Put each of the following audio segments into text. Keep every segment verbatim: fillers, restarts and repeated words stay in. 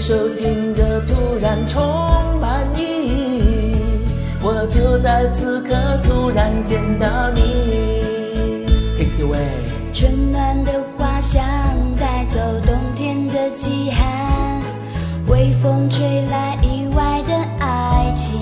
首情歌突然充满意义，我就在此刻突然见到你。Take it away。 春暖的花香带走冬天的饥寒，微风吹来意外的爱情。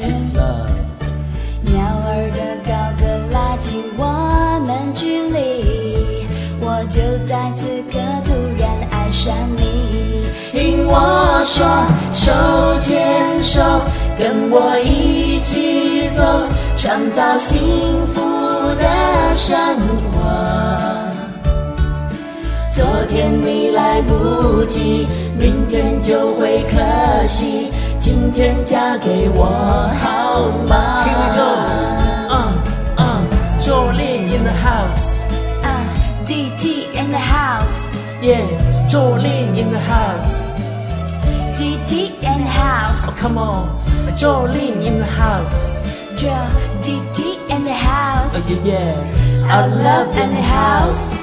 鸟儿的高歌拉近我们距离，我就在此刻突然爱上你。听我说，手牵手，跟我一起走，创造幸福的生活。昨天你来不及，明天就会可惜，今天嫁给我好吗？ Here we go， uh, uh, Jolene in the house， uh, D T in the house， yeah， Jolene in the house，D T in the house， oh come on， Jolene in the house， Jo D T in the house， oh yeah yeah， our love in the house。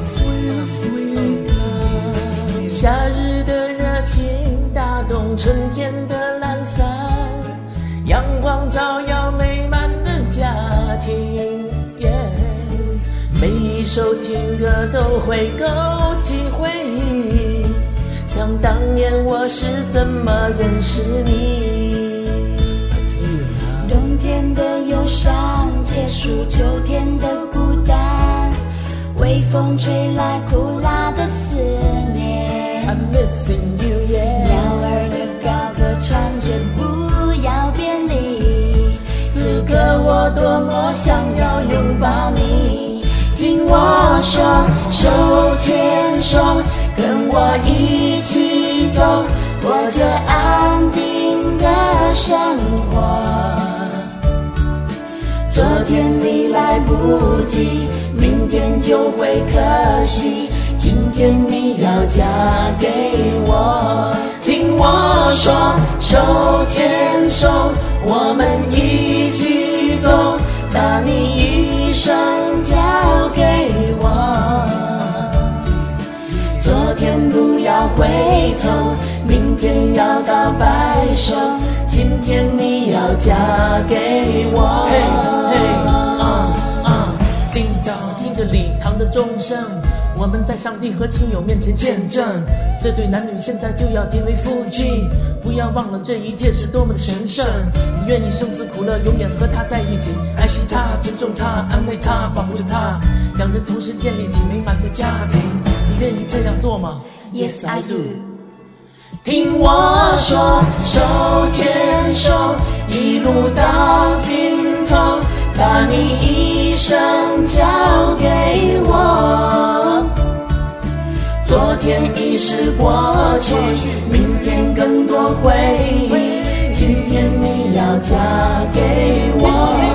夏日的热情打动春天的懒散，阳光照耀美满的家庭， yeah， 每一首情歌都会勾起回忆，想当年我是怎么认识你。 冬天的忧伤结束秋天的孤单，微风吹来苦辣的思念。 I'm missing you, yeah。 鸟儿的高歌唱着不要别离，此刻我多么想要拥抱你。听我说，手牵手，跟我一起走，过着安定的生活。昨天你来不及，明天就会可惜，今天你要嫁给我。听我说，手牵手，我们一起走，把你一生交给我。昨天不要回头，明天要到白首，今天你要嫁给我。 嘿嘿，啊啊，听着听着礼堂的钟声，我们在上帝和亲友面前见证，这对男女现在就要结为夫妻。不要忘了这一切是多么的神圣，你愿意生死苦乐永远和他在一起，爱惜他，尊重他，安慰他，保护着他，两人同时建立起美满的家庭。你愿意这样做吗？ Yes, I do。 听我说，手牵手，一路到尽头，把你一生交给我。昨天已是过去，明天更多回忆，今天你要嫁给我。